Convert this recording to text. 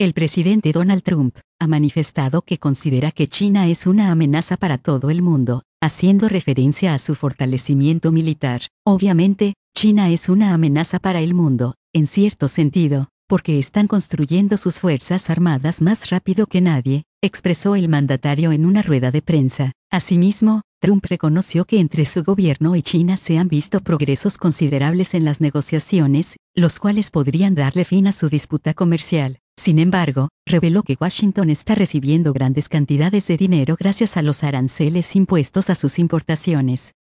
El presidente Donald Trump ha manifestado que considera que China es una amenaza para todo el mundo, haciendo referencia a su fortalecimiento militar. Obviamente, China es una amenaza para el mundo, en cierto sentido, porque están construyendo sus fuerzas armadas más rápido que nadie, expresó el mandatario en una rueda de prensa. Asimismo, Trump reconoció que entre su gobierno y China se han visto progresos considerables en las negociaciones, los cuales podrían darle fin a su disputa comercial. Sin embargo, reveló que Washington está recibiendo grandes cantidades de dinero gracias a los aranceles impuestos a sus importaciones.